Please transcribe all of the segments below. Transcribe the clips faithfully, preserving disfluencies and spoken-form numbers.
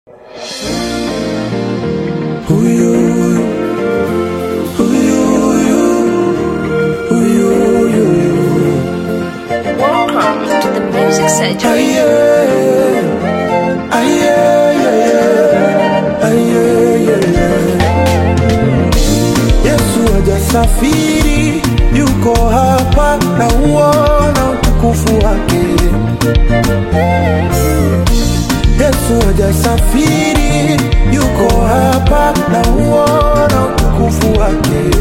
Welcome to the Music Surgery. Yesu hajasafiri, yuko hapa na uona utukufu wake. Yesu hajasafiri, yuko hapa na uona utukufu wake.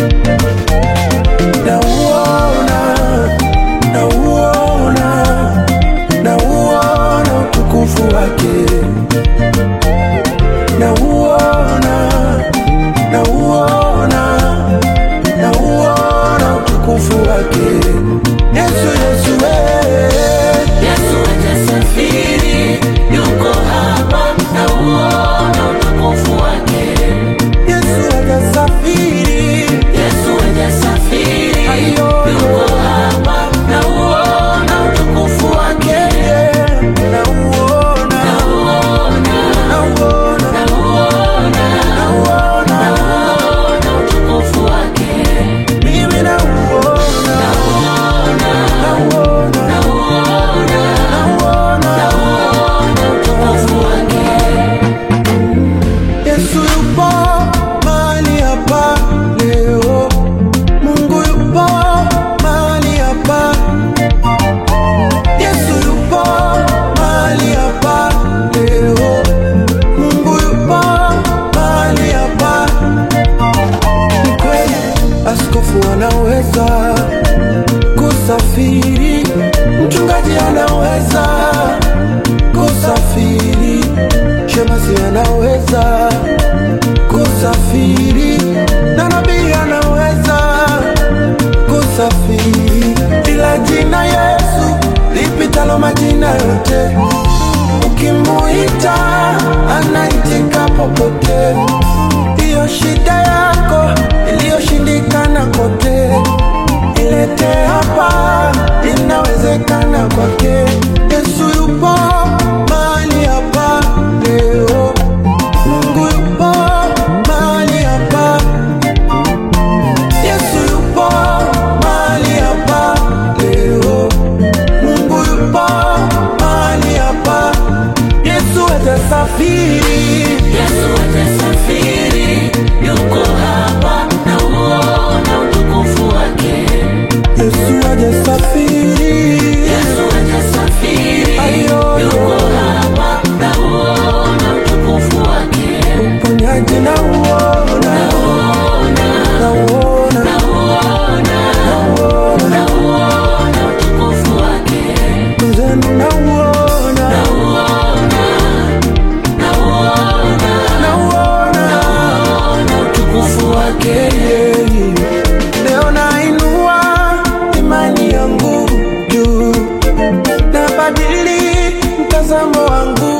Na uona, na uona, na uona utukufu wake. Na uona, na uona, na uona utukufu wake. Yesu, Yesu, eh. Yesu hajasafiri, yuko hapa na uona utukufu wake. Yesu hajasafiri, Yesu hajasafiri, yuko hapa na uona utukufu wake. na uona, Na uona, na uona, na uona, na uona, na uona utukufu wake. mimi na uona, Na uona, na uona, na uona, na uona. na uona utukufu wake. Yesu yupo mahali hapa leo. Mungu yupo mahali hapa. Yesu yupo mahali hapa leo. Mungu yupo mahali hapa. Ni kweli askofu anaweza kusafiri, mchungaji anaweza kusafiri, shemasi anaweza kusafiri, na nabii anaweza kusafiri, ila jina Yesu lipitalo majina yote, ukimuita anaitika popote. Hiyo shida yako iliyoshindikana kote, ilete hapa, inawezekana kwake. Yesu yupo mahali hapa leo. Mungu yupo mahali hapa. Yesu yupo mahali hapa leo. Mungu yupo mahali hapa. Yesu hajasafiri, Yesu hajasafiri, yuko hapa na uona utukufu wake. Yesu hajasafiri, Yesu hajasafiri, Ayo. yuko hapa na uona utukufu wake. uponyaji na uona, Uona, na uona, na uona, na uona, na uona utukufu wake. mzenu na uona, Na uona, na uona, na uona. uona utukufu wake. Leo nainua imani yangu juu, nabadili mtazamo wangu,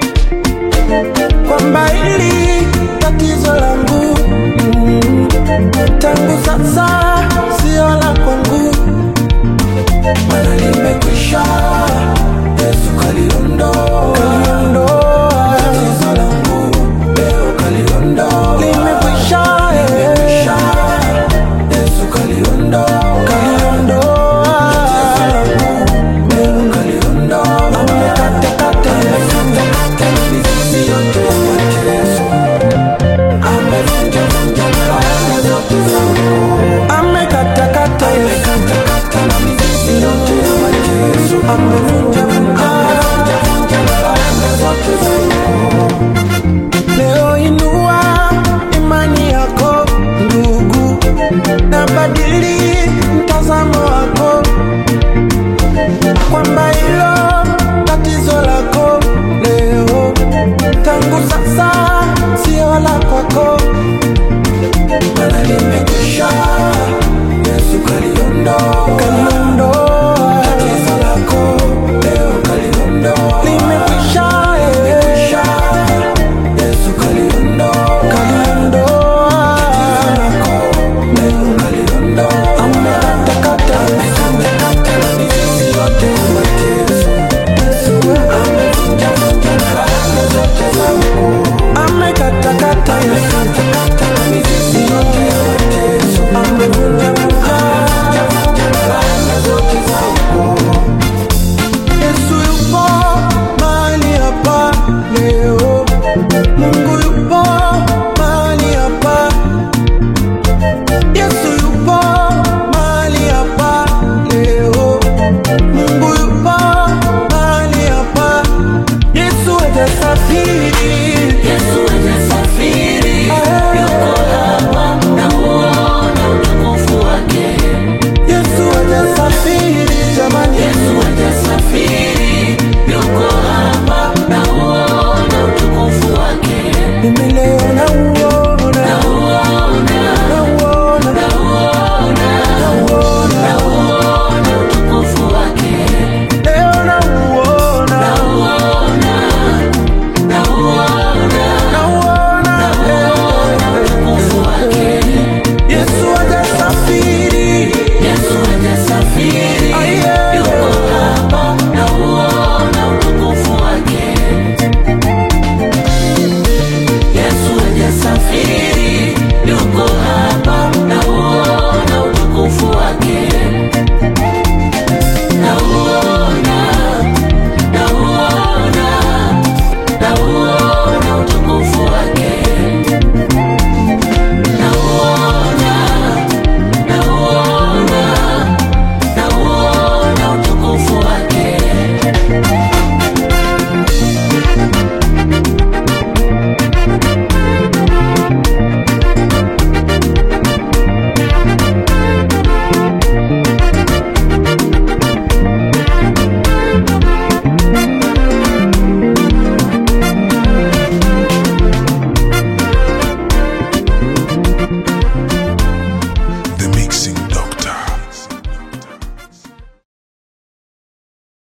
kwamba hili tatizo langu mm, tangu sasa sio la kwangu, maana limekwisha. Yesu kaliondoa, kaliondoa tatizo langu, leo kaliondoa, limekwisha, limekwisha. Yesu kaliondoa, kaliondoa tatizo langu, leo kaliondoa. Amekatakata, amekatakata mizizi yote ya mateso, amevunjavunja baraka zote zangu, amekatakata, amekatakata na mizizi yote ya mateso, amevunjavunja baraka zote zangu. Leo inua imani yako ndugu, na badili mtazamo wako, kwamba hilo tatizo lako leo tangu sasa sio la kwako, maana limekwisha. Yesu kaliondoa, kaliondoa tatizo lako nini